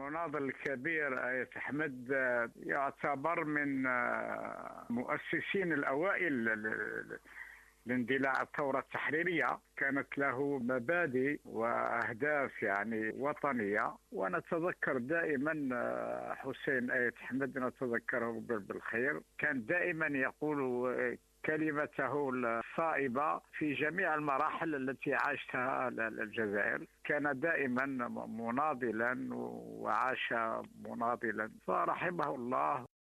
المناضل الكبير آية أحمد يعتبر من مؤسسين الأوائل لاندلاع الثورة التحريرية. كانت له مبادئ وأهداف وطنية، ونتذكر دائما حسين آية أحمد، نتذكره بالخير. كان دائما يقول كلمته الصائبة في جميع المراحل التي عاشتها الجزائر. كان دائما مناضلا وعاش مناضلا، فرحمه الله.